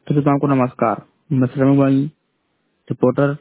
तो श्रोताओं को नमस्कार। मैं श्रमिक भाई रिपोर्टर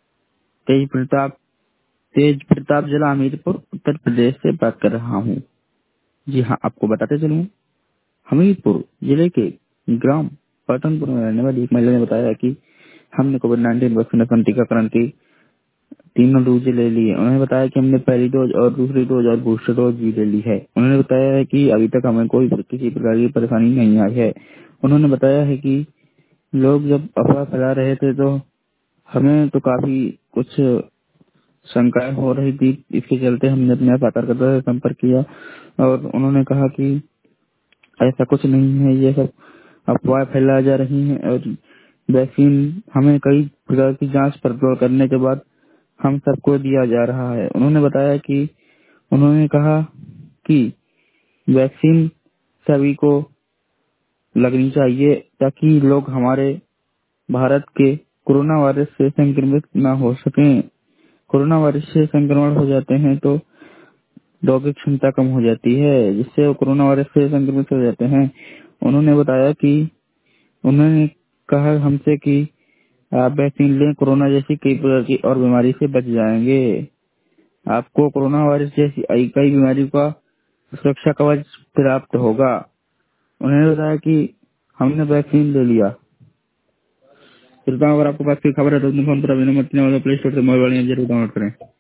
तेज प्रताप जिला हमीरपुर उत्तर प्रदेश से बात कर रहा हूँ। जी हाँ, आपको बताते चलूँ, हमीरपुर जिले के ग्राम पटनपुर में रहने वाली एक महिला ने बताया कि हमने कोविड-19 वैक्सीनेशन टीकाकरण की तीनों डोज ले ली है। उन्होंने बताया कि हमने पहली डोज और दूसरी डोज और बूस्टर डोज भी ले ली है। उन्होंने बताया है कि अभी तक हमें कोई किसी प्रकार की परेशानी नहीं आई है। उन्होंने बताया है कि लोग जब अफवाह फैला रहे थे तो हमें तो काफी कुछ शंकाएं हो रही थी। इसके चलते हमने अपने आपातकर्ता से संपर्क किया और उन्होंने कहा कि ऐसा कुछ नहीं है, ये सब अफवाह फैला जा रही हैं और वैक्सीन हमें कई प्रकार की जांच पड़ताल करने के बाद हम सबको दिया जा रहा है। उन्होंने कहा कि वैक्सीन सभी को लगनी चाहिए ताकि लोग हमारे भारत के कोरोना वायरस से संक्रमित न हो सकें। कोरोना वायरस से संक्रमण हो जाते हैं तो रोग की क्षमता कम हो जाती है, जिससे वो कोरोना वायरस से संक्रमित हो जाते हैं। उन्होंने बताया कि उन्होंने कहा हमसे कि आप वैक्सीन लें, कोरोना जैसी कई प्रकार की और बीमारी से बच जाएंगे। आपको कोरोना वायरस जैसी कई बीमारी का सुरक्षा कवच प्राप्त होगा। उन्होंने बताया कि हमने वैक्सीन ले लिया। अगर आपको पास कोई खबर है तो अपने फोन पर अभी नंबर 3 वाला प्ले स्टोर से मोबाइल जरूर डाउनलोड करें।